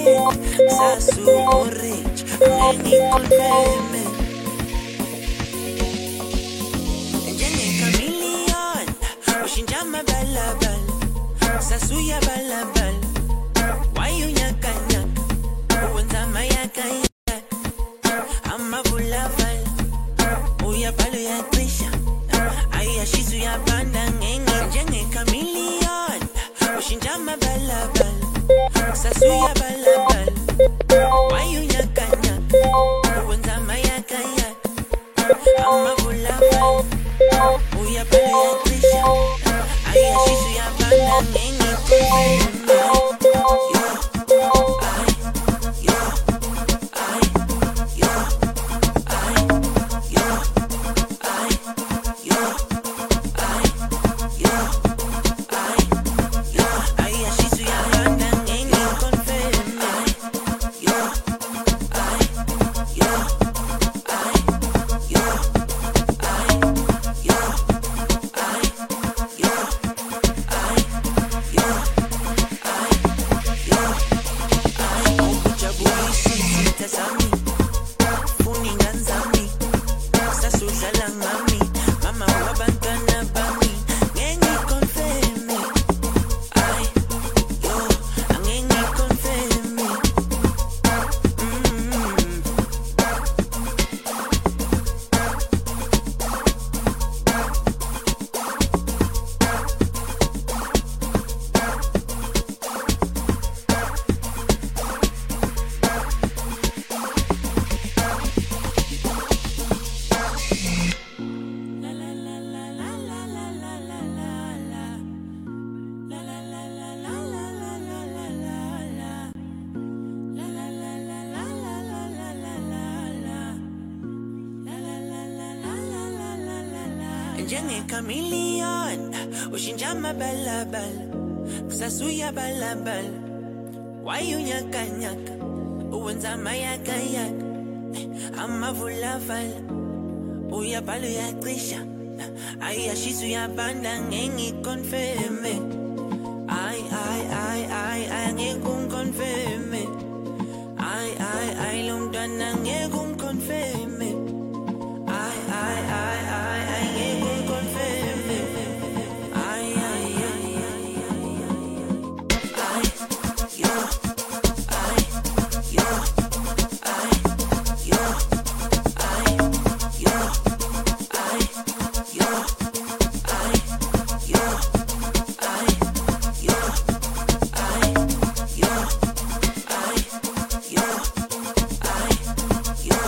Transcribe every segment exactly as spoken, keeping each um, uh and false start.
Sasu orange, angeni confirme. Njenge chameleon, ushinjama balabal. Sasu ya balabal. Why you nyaka nyaka? Uwenza mayaka ya. Ama bulaval. Uya palo ya trisha. Aya shizu ya banda ngenge. Njenge chameleon, ushinjama balabal. Sasu ya balabal. Why you nyaka nyaka? Uwenza mayaka ya. Ama bulaval. Uya palo ya trisha. Aya shizu ya banda ngenge. Njenge chameleon, ushinjama balabal. Sasu ya balabal. Why you nyaka nyaka? Uwenza mayaka yaka. Ama bulaval. Uya palo ya trisha. Aya shizu ya banda ngengi confirme. Ay ay ay ay ay ngekun confirme. Ay ay ay lumdana ngekun confirme. Ay ay ay ay ay ngekun confirme. Ay ay ay ay ay yo ay yo ay yo ay yo ay yo ay yo ay yo ay yo ay yo ay yo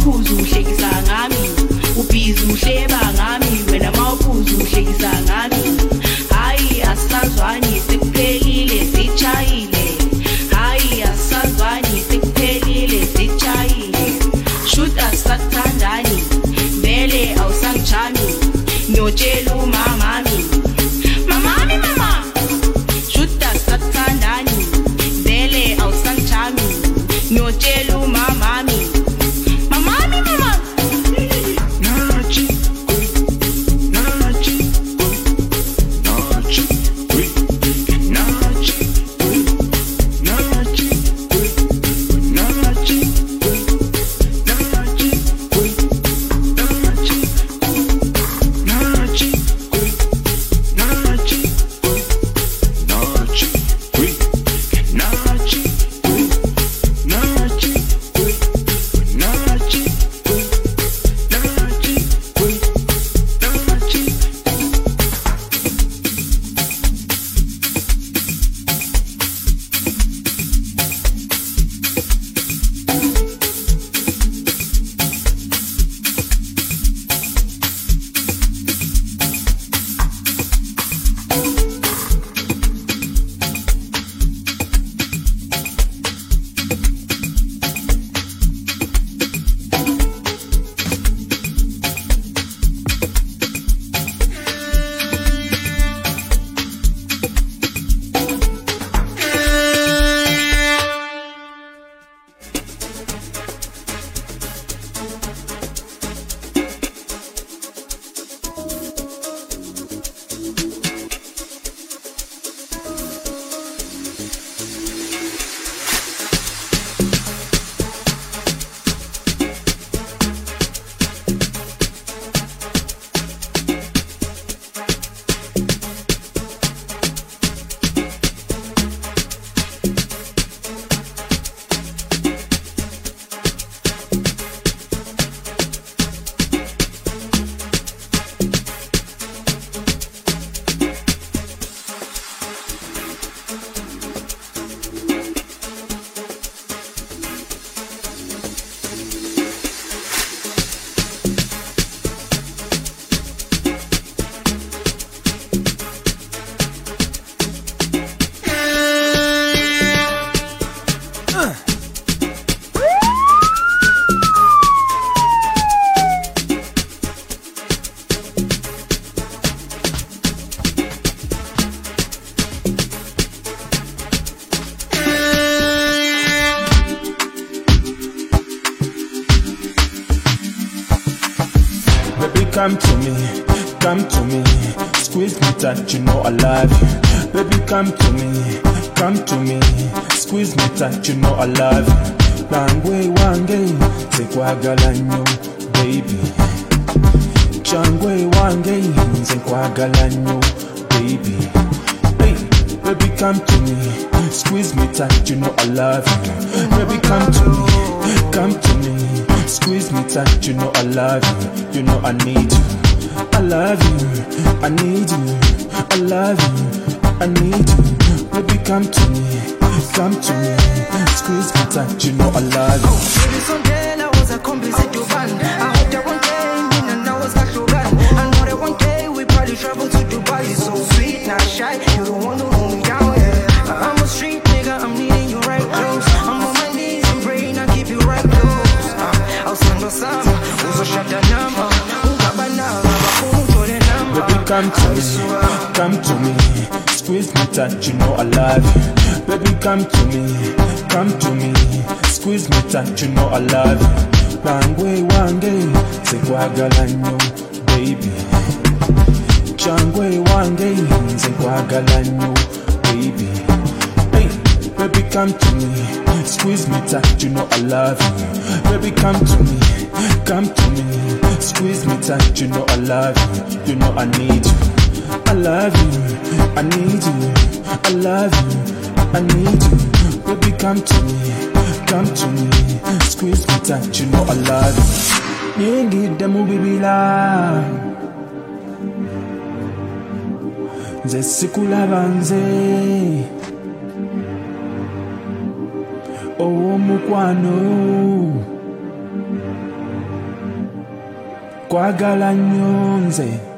mawuphuzu uhlekisa ngami ubhizi uhleba ngami wena mawuphuzu uhlekisa ngami hayi asazwani sekuphelile sichayile hayi asazwani sekuphelile sichayile shoot asathandani vele awusangijami nyotshela umamami mamami mama shoot asathandani vele awusangijami nyotshela umamami mamami mama Come to me, come to me, squeeze me tight, you know I love you. Baby, come to me, come to me, squeeze me tight, you know I love you. Bangwe wange, zekwagala nyo, baby. Changwe wange, zekwagala nyo, baby. Hey, baby, come to me, squeeze me tight, you know I love you. Baby, come to me, come to me. Squeeze me tight, you know I love you, you know I need you. I love you, I need you. I love you, I need you. Baby, come to me, come to me. Squeeze me tight, you know I love you. Oh, baby, someday I was a complete to band. I hope that one day, me and I was got to run. I know that one day we probably travel to Dubai. So sweet, not shy, you don't want to hold me down, yeah. I'm a street nigga, I'm needing you right close. I'm on my knees and praying, I keep you right close. Baby, come to me, come to me, squeeze me tight, you know I love you. Baby, come to me, come to me, squeeze me tight, you know I love you. Bangwe wange, zekwagala nyo, baby. Changwe wange, zekwagala nyo, baby. Hey, baby, come to me, squeeze me tight, you know I love you. Baby, come to me, come to me, squeeze me tight, you know I love you, you know I need you. I love you, I need you, I love you, I need you. Baby, come to me, come to me, squeeze me tight, you know I love you. Need the movie la nze sikulaba nze ow'omukwano kwagala nyonze.